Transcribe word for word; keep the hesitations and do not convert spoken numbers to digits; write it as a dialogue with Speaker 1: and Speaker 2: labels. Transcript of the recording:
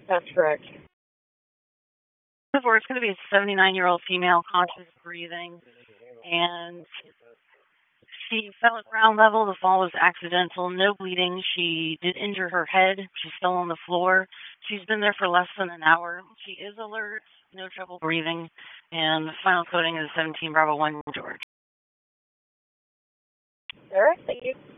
Speaker 1: That's correct.
Speaker 2: Before, it's going to be a seventy-nine-year-old female, conscious breathing, and she fell at ground level. The fall was accidental, no bleeding. She did injure her head. She's still on the floor. She's been there for less than an hour. She is alert, no trouble breathing, and final coding is seventeen Bravo one George.
Speaker 1: All right, thank you.